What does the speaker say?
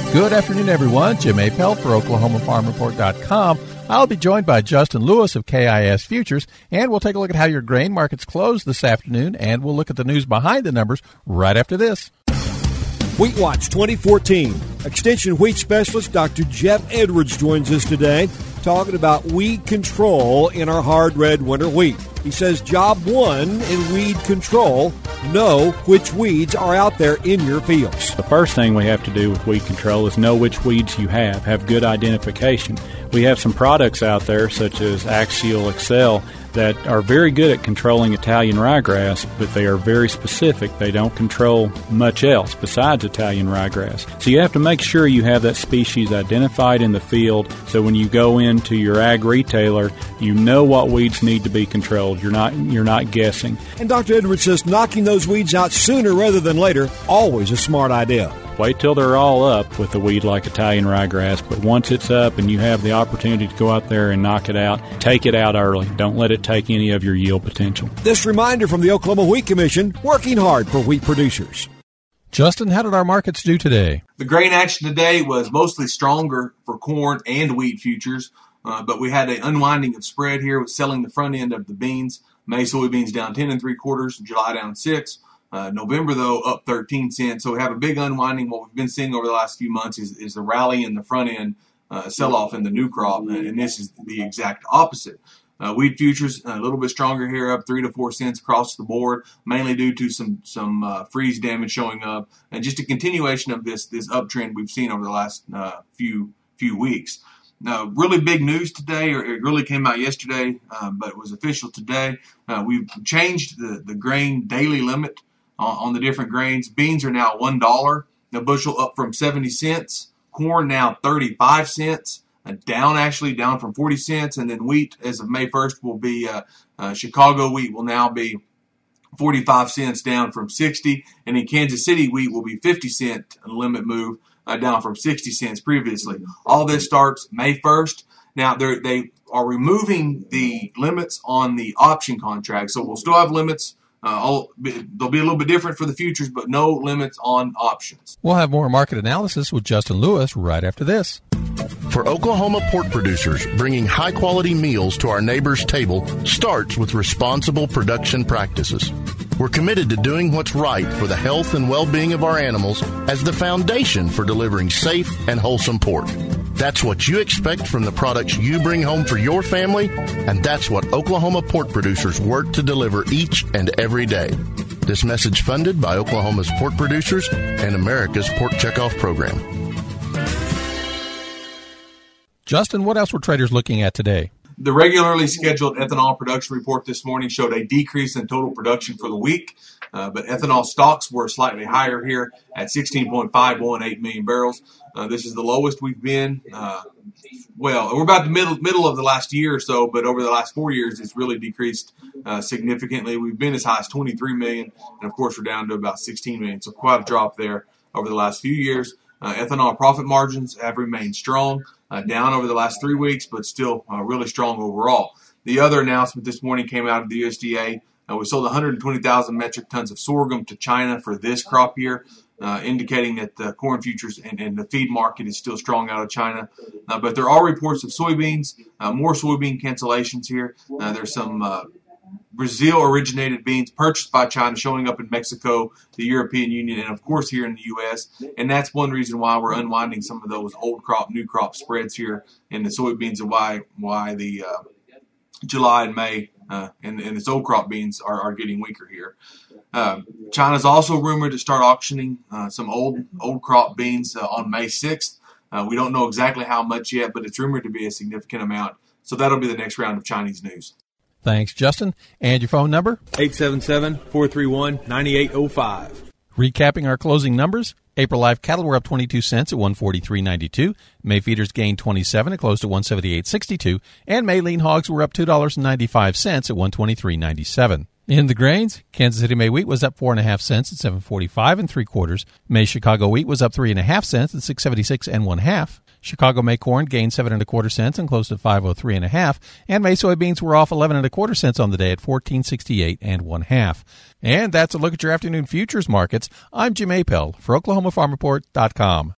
Good afternoon, everyone. Jim Appel for OklahomaFarmReport.com. I'll be joined by Justin Lewis of KIS Futures, and we'll take a look at how your grain markets closed this afternoon, and we'll look at the news behind the numbers right after this. Wheat Watch 2014. Extension wheat specialist Dr. Jeff Edwards joins us today talking about weed control in our hard red winter wheat. He says job one in weed control, know which weeds are out there in your fields. The first thing we have to do with weed control is know which weeds you have good identification. We have some products out there such as Axial Excel that are very good at controlling Italian ryegrass, but they are very specific. They don't control much else besides Italian ryegrass. So you have to make sure you have that species identified in the field so when you go into your ag retailer, you know what weeds need to be controlled. You're not guessing. And Dr. Edwards says knocking those weeds out sooner rather than later, always a smart idea. Wait till they're all up with a weed like Italian ryegrass, but once it's up and you have the opportunity to go out there and knock it out, take it out early. Don't let it take any of your yield potential. This reminder from the Oklahoma Wheat Commission, working hard for wheat producers. Justin, how did our markets do today? The grain action today was mostly stronger for corn and wheat futures, but we had an unwinding of spread here with selling the front end of the beans. May soybeans down 10 3/4, July down 6. November, though, up 13 cents. So we have a big unwinding. What we've been seeing over the last few months is the rally in the front end, sell-off in the new crop, and this is the exact opposite. Wheat futures a little bit stronger here, up 3 to 4 cents across the board, mainly due to some freeze damage showing up, and just a continuation of this uptrend we've seen over the last few weeks. Now, really big news today, or it really came out yesterday, but it was official today. We've changed the grain daily limit on the different grains. Beans are now $1 a bushel, up from 70 cents. Corn now 35 cents, down from 40 cents. And then wheat, as of May 1st, will be Chicago wheat will now be 45 cents, down from 60. And in Kansas City, wheat will be 50 cent limit move, down from 60 cents previously. All this starts May 1st. Now, they are removing the limits on the option contract, so we'll still have limits. They'll be a little bit different for the futures, but no limits on options. We'll have more market analysis with Justin Lewis right after this. For Oklahoma pork producers, bringing high-quality meals to our neighbors' table starts with responsible production practices. We're committed to doing what's right for the health and well-being of our animals as the foundation for delivering safe and wholesome pork. That's what you expect from the products you bring home for your family, and that's what Oklahoma pork producers work to deliver each and every day. This message funded by Oklahoma's pork producers and America's Pork Checkoff Program. Justin, what else were traders looking at today? The regularly scheduled ethanol production report this morning showed a decrease in total production for the week, but ethanol stocks were slightly higher here at 16.518 million barrels. This is the lowest we've been. We're about the middle of the last year or so, but over the last 4 years, it's really decreased significantly. We've been as high as 23 million, and of course, we're down to about 16 million. So quite a drop there over the last few years. Ethanol profit margins have remained strong, down over the last 3 weeks, but still really strong overall. The other announcement this morning came out of the USDA. We sold 120,000 metric tons of sorghum to China for this crop year, indicating that the corn futures and the feed market is still strong out of China. But there are reports of soybeans, more soybean cancellations here. There's some Brazil-originated beans purchased by China showing up in Mexico, the European Union, and of course here in the U.S. And that's one reason why we're unwinding some of those old crop, new crop spreads here in the soybeans, and why the July and May and its old crop beans are getting weaker here. China's also rumored to start auctioning some old crop beans on May 6th. We don't know exactly how much yet, but it's rumored to be a significant amount. So that'll be the next round of Chinese news. Thanks, Justin. And your phone number? 877-431-9805. Recapping our closing numbers, April live cattle were up 22 cents at $143.92. May feeders gained 27 and closed at $178.62. And May lean hogs were up $2.95 at $123.97. In the grains, Kansas City May wheat was up 4.5 cents at $7.45 3/4. May Chicago wheat was up 3.5 cents at $6.76 1/2. Chicago May corn gained 7 1/4 cents and closed at $5.03 1/2. And May soybeans were off 11 1/4 cents on the day at $14.68 1/2. And that's a look at your afternoon futures markets. I'm Jim Appel for OklahomaFarmReport.com.